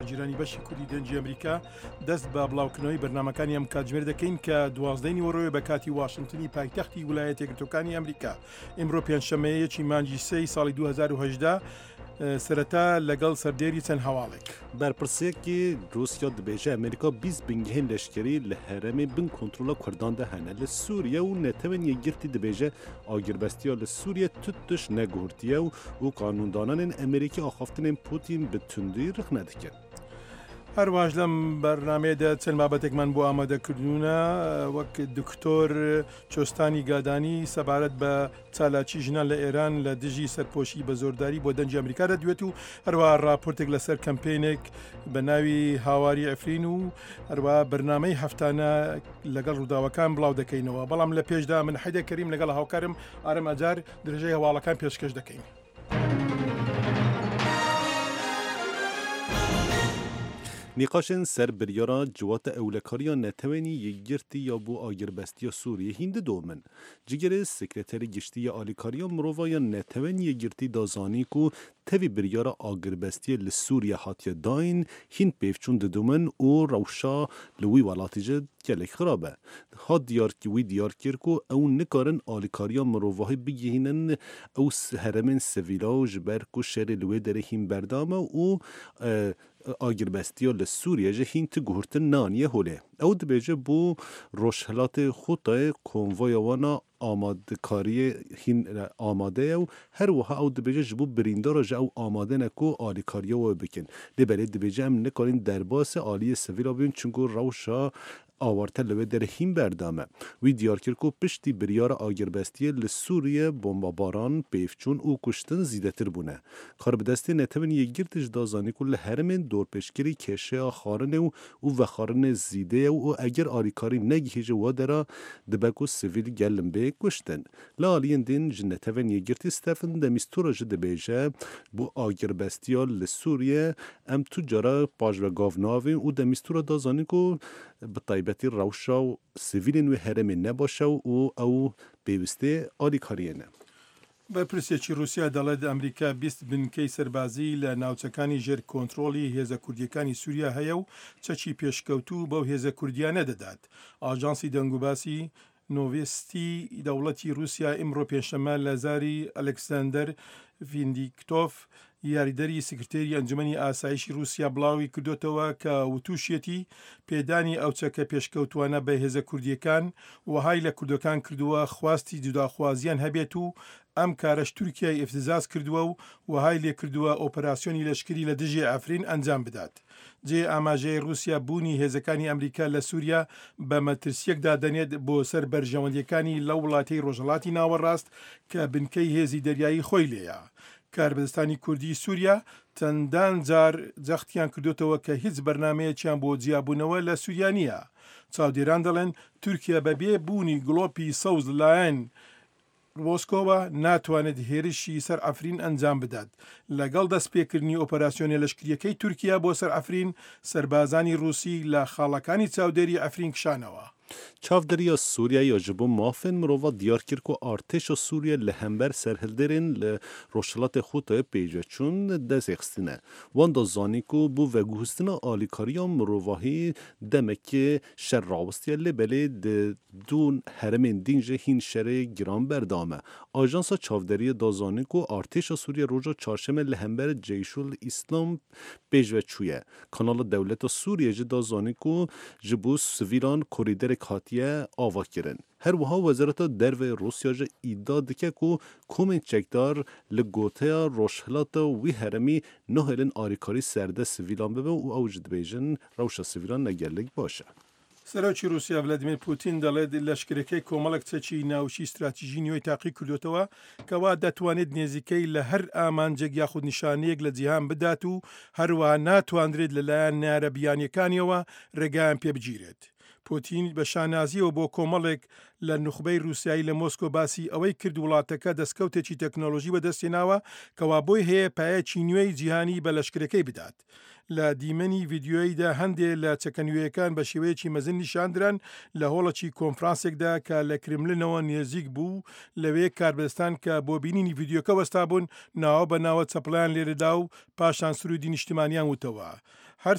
جیرانی بەشی کوردی دەنجی ئەمریکا دەست بە بڵاوکردنەوەی بەرنامەکانی ئەم کاتژمێر دەکەین کە 12 وەڕۆیە بە کاتی واشنگتنی پایتەختی ویلایەتە یەکگرتووەکانی ئەمریکا. ئیمڕۆ پێنجشەمەیەکی مانگی 3 ساڵی 2018 سەرەتا لەگەڵ سەردێری چەند هەواڵێک بەرپرسەیەکی رووسیا دەبێژە ئەمریکا 20 بنگهێن لەشکری لە هەرێمێ بن کۆنتڕۆلا کوردان دەهەنە لە سووریا و نەتەوەن یەکگرتی دەبێژە ئاگربەستیا لە سووریا توتش نەگوهرتیە و قانوندانانên ئەمریکی ئاخافتنên پوتین bi tundî rix nedikin. هەروەش لەم بەرنمەیەدا چەند بابەتێکمان بۆ ئامادەکردوونە وەک دکتۆر چۆستانی گادانی سەبارەت بە چالاکی ژنان لە ئێران لە دژی سەرپۆشی بە زۆرداری بۆ دەنجی ئەمریکا دەدوێت و هەروە راپۆرتێک لەسەر کەمپینێک بە ناوی هاواری ئەفرین و هەروە بەرنامەی هەفتانە لەگەڵ ڕووداوەکان بڵاو دەکەینەوە. بەڵام لە پێشدا من حەیدە کەریم لەگەڵ هاوکارم ئارەم ئەجار درێژەی هەواڵەکان پێشکەش دەکەین. نیقاشên ser biryara civata ewlekariya netewênî yekgirtî ya bû agiribestiya Sûriyê hîn didomin. Cigerê sekreterê giştî ya alîkariya mirova ya netewên yekgirtî da zanî ku tevî biryara agiribestiya li Sûriye hatiye dayîn hîn pêvçûn didomin û rewşa li wî welatî jî gelek xirab e. Hat wî diyar kir ku ew nikarin alîkariya mirovahî bigihînin ew heremên sivîla ji ber ku şerê li wê derê hîn berdame û agiribestiya li Sûriye jî hîn ti guhurtin naniye holê. Ew dibêje bû rojhilatê Xutayê konvoya wana amadekariyê hîn amade ye û her wiha ew dibêje ji bo birîndara ji ew amade ne ku alîkariya we bikin. Lêbelê dibêje em nikarin derbasê aliyê sivîla bibin çunku rewşa awartel li wê derê hîn berdame. Wî diyar kir ku piştî biryara agiribestiyê li Sûriye bombabaran, pêvçûn û kuştin zîdetir bûne. Kar bi destê netewên yekgirtî ji da zanî ku li herêmên dorpêşkirî kêşeya xwarinê û vexwarinê zîdê ye û eger alîkarî negihî ji we dera dibe ku sivîl gelin bê kuştin. Li aliyên din ji netewên yekgirtî Stephen de Mistura jî dibêje bu agiribestiya li Sûriye em tu cara paş ve gav navên û de Mistura da zanî ku bi taybetî rewşa û sivîlên wê herêmê nebaşe û ew pêwîstê alîkariyê ne. بەرپرسێکی رووسیا دەڵێت ئەمریکا 20 بنکەی سەربازی لە ناوچەکانی ژێر کۆنتڕۆلی هێزە کوردیەکانی سووریا هەیە و چەکی پێشکەوتوو بەو هێزە کوردیانە دەدات. ئاژانسی دەنگوباسی نۆڤێستی دەوڵەتی رووسیا ئیمڕۆ پێشەمە لە زاری ئەلێکساندەر ڤیندیکتۆف یاریدەری سکرتێری ئەنجومەنی ئاسایشی رووسیا بڵاوی کردوتەوە کە وتوشێتی پێدانی ئەو چەکە پێشکەوتوانە بە هێزە کوردیەکان وهای لە کوردەکان کردووە خواستی جوداخوازیان هەبێت و ئەم کارەش تورکیای ئفتزاز کردووە و وهای لێ کردووە ئۆپەراسیۆنی لەشکری لە دژی ئەفرین ئەنجام بدات. جێ ئاماژەی رووسیا بوونی هێزەکانی ئەمریکا لە سووریا بە مەترسیەکدا دەنێت بۆ سەر بەرژەوەندیەکانی لەو وڵاتی ڕۆژهەڵاتی ناوەڕاست کە بنکەی هێزی دەریایی خۆی لێیە. کاربدەستانی کوردی سووریا چەندان جار جەختیان کردوتەوە کە هیچ بەرنمەیەکیان بۆ جیابوونەوە لە سووریا نییە. چاودێران دەڵێن تورکیا بەبێ بوونی گڵۆپی سەوز لایەن مۆسکۆوە ناتوانێت هێرشی سەر ئەفرین ئەنجام بدات. لەگەڵ دەستپێکردنی ئۆپەراسیۆنە لەشکریەکەی تورکیا بۆ سەر ئەفرین سەربازانی رووسی لە خاڵەکانی چاودێری ئەفرین کشانەوە. Çavderiya Sûriyeyê ji bo mafên mirova diyar kir ku artêşa Sûriye li hember serhilderên li rojhilatê Xutayê pêşveçûn destexistine. Wan da zanî ku bu veguhîstina alîkariya mirovahî demekê şer rawistiye lêbelê di dû heremên din jî hîn şerê giran berdame. Ajansa Çavderiya da zanî ku artêşa Sûriye roja çarşemê li hember Ceyşul İslam pêşveçûye. Kanala Dewleta Sûriye jî da zanî ku ji bo sivîlan korîderek hatiye ava kirin. Her wiha Wezareta Derve Rusya jî îdia dike ku komên çekdar li goteya rojhilata wî heremî nahêlin alîkarî serdest sivîlan bibe û ew jî dibêjin rewşa sivîlan negelek baş e. سەرۆکی رووسیا ڤلادیمیر پوتین دەڵێت لەشکرەکەی کۆمەڵک چەکی ناوچی استراتیژی نوێی تاقی کردوتەوە کەوا دەتوانێت نێزیکەی لە هەر ئامانجێک یاخود نیشانەیەک لە جیهان بدات و هەروە ناتوانرێت لەلایەن نارەبیانیەکانیەوە ڕێگایان پێ بگیرێت. پوتین بە شانازیەوە بۆ کۆمەڵێک لە نوخبەی رووسایی لە مۆسکۆ باسی ئەوەی کرد وڵاتەکە دەستکەوتێکی تەکنۆلۆژی بەدەستێناوە کەوا بۆی هەیە پایەکی نوێی جیهانی بە لەشکرەکەی بدات. لە دیمەنی ڤیددیۆیدا هەندێک لە چەکەنوێیەکان بە شێوەیەکی مەزن نیشاندران لە هۆڵەکی کۆنفرانسێکدا کە لە کرملنەوە نێزیک بوو لەوێ کاربەستان کە بۆ بینینی ڤیددیۆکە وەستا بوون ناوە بە ناوە چەپڵیان لێرەدا و پاشان سرودی نیشتیمانیان وتەوە.